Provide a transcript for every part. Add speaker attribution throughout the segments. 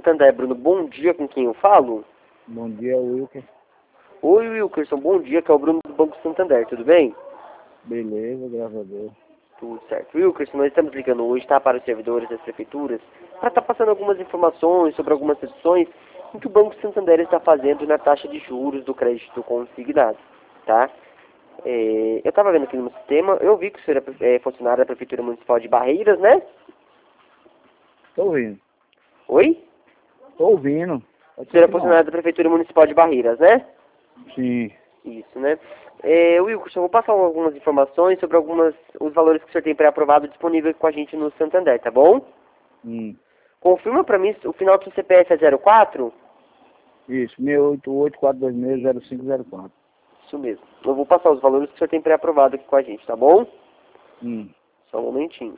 Speaker 1: Santander, Bruno. Bom dia, com quem eu falo?
Speaker 2: Bom dia, Wilker.
Speaker 1: Oi, Wilkerson, bom dia, que é o Bruno do Banco Santander, tudo bem?
Speaker 2: Beleza, graças a Deus.
Speaker 1: Tudo certo. Wilkerson, nós estamos ligando hoje, tá, para os servidores das prefeituras, para estar passando algumas informações sobre algumas reduções em que o Banco Santander está fazendo na taxa de juros do crédito consignado, tá? Eu estava vendo aqui no meu sistema, eu vi que o senhor é funcionário da Prefeitura Municipal de Barreiras, né?
Speaker 2: Tô ouvindo.
Speaker 1: Oi?
Speaker 2: Tô ouvindo.
Speaker 1: O senhor é funcionário da Prefeitura Municipal de Barreiras, né?
Speaker 2: Sim.
Speaker 1: Isso, né? Wilkerson, eu vou passar algumas informações sobre os valores que o senhor tem pré-aprovado disponível com a gente no Santander, tá bom? Confirma pra mim, o final do seu CPF é 04?
Speaker 2: Isso, 688-426-0504.
Speaker 1: Isso mesmo. Eu vou passar os valores que o senhor tem pré-aprovado aqui com a gente, tá bom? Só um momentinho.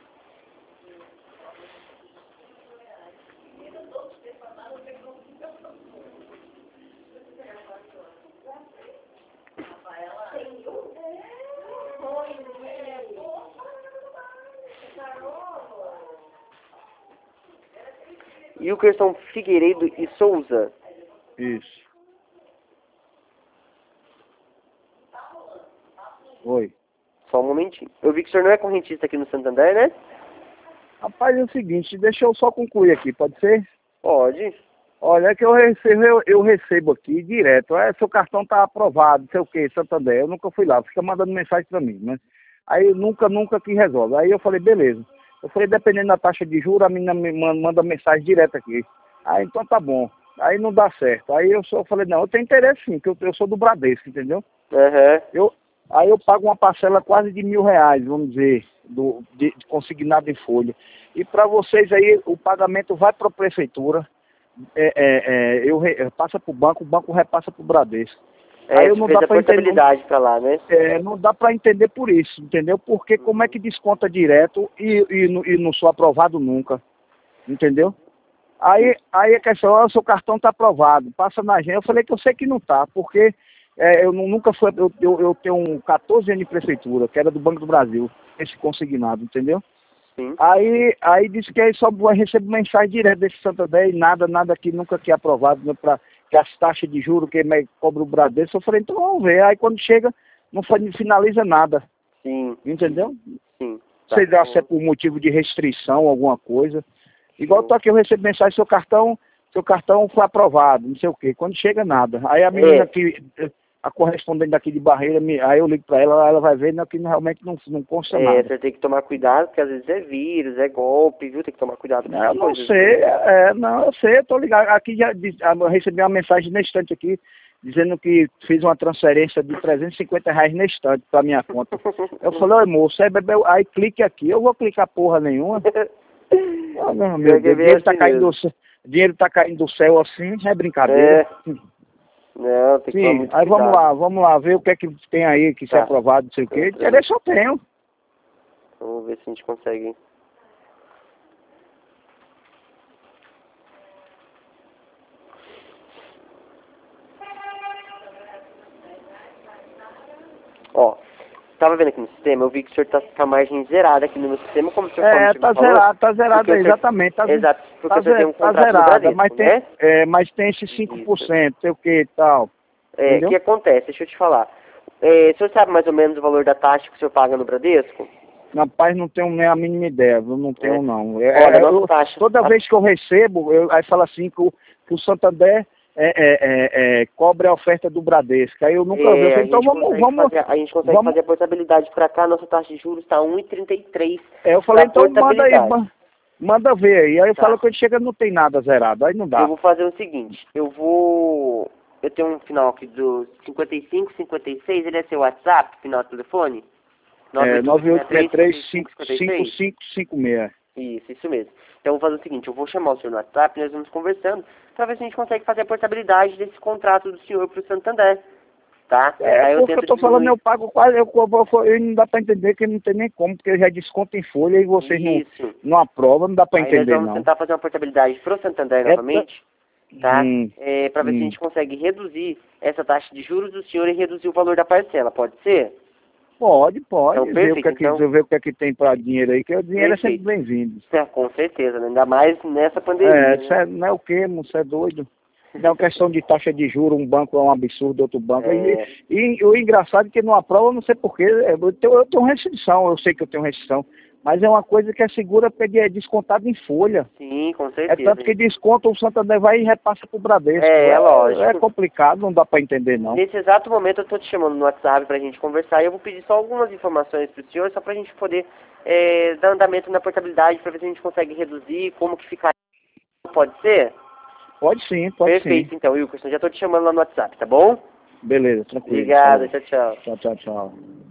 Speaker 1: Wilkerson Figueiredo e Souza.
Speaker 2: Isso. Oi.
Speaker 1: Só um momentinho. Eu vi que o senhor não é correntista aqui no Santander, né?
Speaker 2: Rapaz, é o seguinte, deixa eu só concluir aqui, pode ser?
Speaker 1: Pode.
Speaker 2: Olha, é que eu recebo aqui direto, seu cartão tá aprovado, não sei o que, Santander, eu nunca fui lá, fica mandando mensagem pra mim, né? Aí nunca que resolve. Aí eu falei, beleza. Eu falei, dependendo da taxa de juros, a menina me manda mensagem direta aqui. Aí então tá bom. Aí não dá certo. Aí eu falei, não, eu tenho interesse sim, que eu sou do Bradesco, entendeu? Aí eu pago uma parcela quase de R$1.000, vamos dizer, de consignado em folha. E para vocês aí, o pagamento vai para a prefeitura, passa para o banco repassa para o Bradesco. Aí não dá para entender
Speaker 1: para lá, né?
Speaker 2: Não dá para entender por isso, entendeu? Porque como é que desconta direto e não sou aprovado nunca, entendeu? Aí a questão, seu cartão está aprovado, passa na agência. Eu falei que eu sei que não está, porque nunca fui, eu tenho 14 anos de prefeitura, que era do Banco do Brasil, esse consignado, entendeu?
Speaker 1: Sim.
Speaker 2: Aí disse que aí só vai receber mensagem direto desse Santander e nada aqui, nunca que é aprovado, né, que as taxas de juros que cobra o Bradesco. Eu falei, então vamos ver. Aí quando chega, não finaliza nada.
Speaker 1: Sim.
Speaker 2: Entendeu?
Speaker 1: Sim.
Speaker 2: Sei lá se é por motivo de restrição, alguma coisa. Igual tô aqui, eu recebo mensagem, seu cartão foi aprovado, não sei o quê. Quando chega, nada. Aí a menina aqui, a correspondente daqui de Barreira, aí eu ligo pra ela vai ver que realmente não consta nada.
Speaker 1: Você tem que tomar cuidado, porque às vezes é vírus, é golpe, viu? Tem que tomar cuidado com
Speaker 2: Eu
Speaker 1: essas
Speaker 2: não
Speaker 1: coisas.
Speaker 2: sei, eu sei, eu tô ligado. Aqui eu recebi uma mensagem na estante aqui, dizendo que fiz uma transferência de R$350 na estante pra minha conta. Eu falei, oi moço, aí clique aqui. Eu vou clicar porra nenhuma. Não, meu Deus, dinheiro tá caindo do céu assim, é brincadeira.
Speaker 1: Não, tem que tomar muito
Speaker 2: aí
Speaker 1: cuidado.
Speaker 2: vamos lá, ver o que é que tem aí, que se é aprovado, não sei o quê. Interesse eu tenho.
Speaker 1: Vamos ver se a gente consegue. Ó, tava vendo aqui no sistema, eu vi que o senhor tá com a margem zerada aqui no meu sistema, como o senhor falou.
Speaker 2: Tá zerado, exatamente.
Speaker 1: Exato, porque o senhor tem um contrato no Bradesco,
Speaker 2: mas tem esses 5%, sei o que e tal.
Speaker 1: O que acontece? Deixa eu te falar. O senhor sabe mais ou menos o valor da taxa que o senhor paga no Bradesco?
Speaker 2: Rapaz, não tenho nem a mínima ideia, eu não tenho não. Toda vez que eu recebo, aí fala assim que o Santander cobre a oferta do Bradesco. Aí eu nunca vi. Então
Speaker 1: a gente consegue fazer a portabilidade para cá, nossa taxa de juros está 1,33.
Speaker 2: Eu falei, então manda ver aí. Aí eu falo que quando chega não tem nada zerado, aí não dá.
Speaker 1: Eu vou fazer o seguinte, eu tenho um final aqui do 55, 56, ele é seu WhatsApp, final do telefone?
Speaker 2: 9863-5556.
Speaker 1: Isso mesmo. Então eu vou fazer o seguinte, eu vou chamar o senhor no WhatsApp, nós vamos conversando, para ver se a gente consegue fazer a portabilidade desse contrato do senhor para o Santander, tá?
Speaker 2: Aí eu tô falando, eu pago quase, não dá para entender que não tem nem como, porque já desconta em folha e vocês não aprovam, não dá para entender não.
Speaker 1: Nós vamos tentar fazer uma portabilidade para o Santander novamente, tá? Para ver se a gente consegue reduzir essa taxa de juros do senhor e reduzir o valor da parcela, pode ser?
Speaker 2: Pode,
Speaker 1: Então,
Speaker 2: ver o que é
Speaker 1: perfeito,
Speaker 2: que,
Speaker 1: então.
Speaker 2: ver o que é que tem para dinheiro aí, que o dinheiro é sempre
Speaker 1: Perfeito.
Speaker 2: bem-vindo.
Speaker 1: Com certeza, né? Ainda mais nessa pandemia,
Speaker 2: Isso
Speaker 1: né?
Speaker 2: não é o quê, moço? É doido. Não é uma questão de taxa de juros, um banco é um absurdo, outro banco.
Speaker 1: É,
Speaker 2: E o engraçado é que não aprova, não sei porquê, eu tenho restrição, eu sei que eu tenho restrição, mas é uma coisa que é segura porque é descontado em folha.
Speaker 1: sim, com
Speaker 2: É tanto
Speaker 1: certeza.
Speaker 2: que desconta, o Santander vai e repassa pro Bradesco.
Speaker 1: É
Speaker 2: É
Speaker 1: lógico.
Speaker 2: complicado, não dá para entender não.
Speaker 1: Nesse exato momento eu estou te chamando no WhatsApp para a gente conversar e eu vou pedir só algumas informações para o senhor, só para a gente poder dar andamento na portabilidade, para ver se a gente consegue reduzir, como que fica. Pode ser?
Speaker 2: Pode sim, pode sim.
Speaker 1: Perfeito, então, Wilkerson. Já estou te chamando lá no WhatsApp, tá bom?
Speaker 2: Beleza, tranquilo.
Speaker 1: Obrigado,
Speaker 2: Falou.
Speaker 1: tchau, tchau.
Speaker 2: Tchau, tchau, tchau.